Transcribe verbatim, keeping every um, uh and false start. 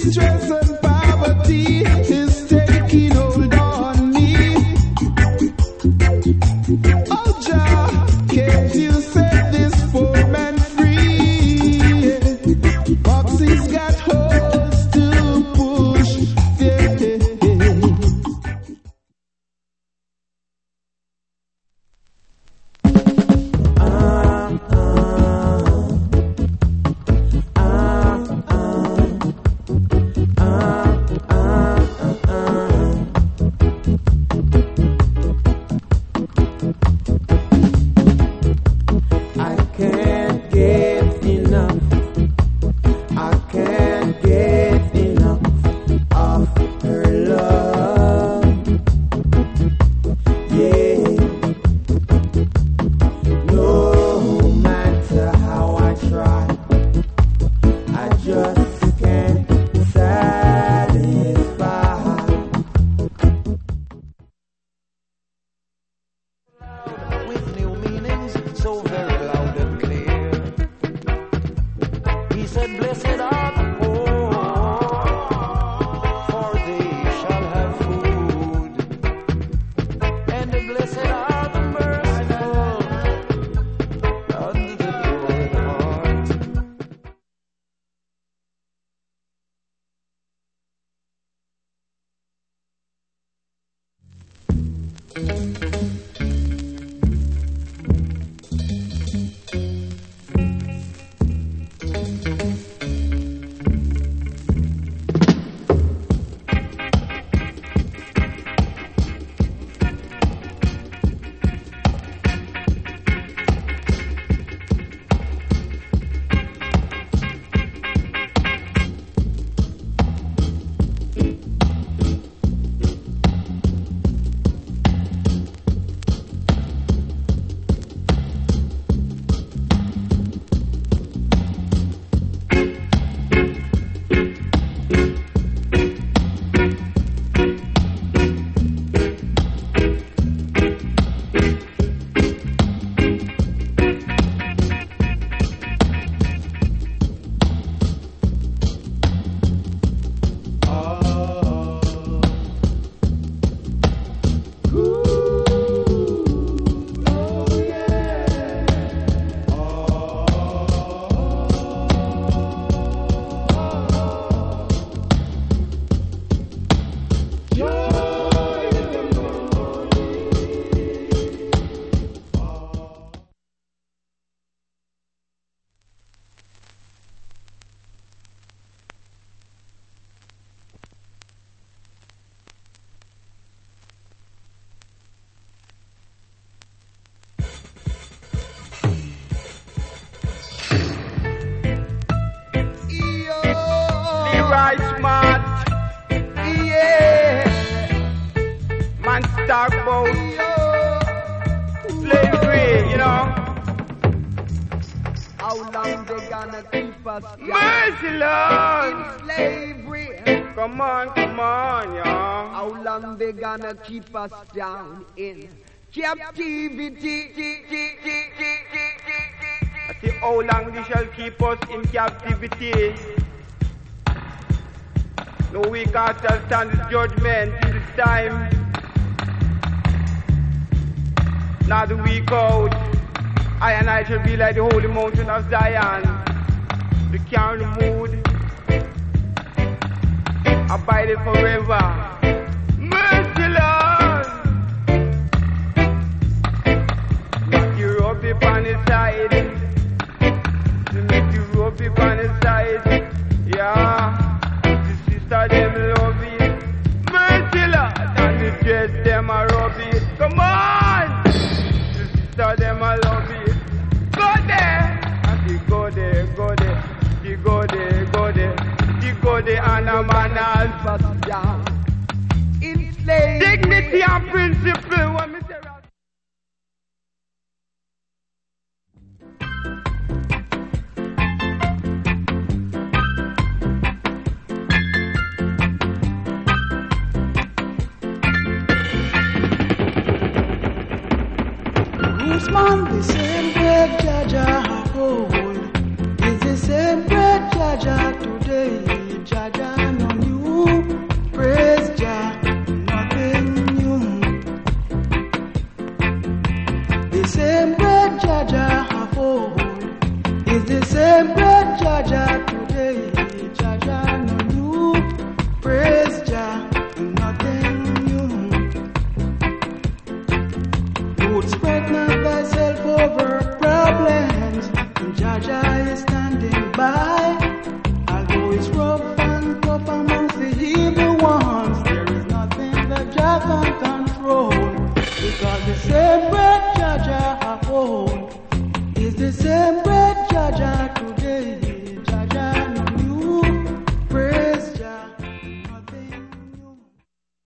Distress and poverty is taking hold on me. Oh Jah, can't you set this poor man free? Foxy's got holes to push. Yeah. Keep us down in captivity. I say, how long they shall keep us in captivity? No weak heart shall stand the judgment in this time. Now the weak out, I and I shall be like the holy mountain of Zion. The can't remove, abide it forever. Mercy, Lord. Make you rub it on the side. To make you rub it on the side. Yeah. The sister them love it. Mercy, Lord. And the dress them a rub it. Come on. The sister them a love it. Go there. And she go there, go there. She go there, go there. She go there and a man all pass down. Dignity and principle. What me say? Usman, the same great Jaja of old, is the same great Jaja today. Jaja no the same bread Jaja to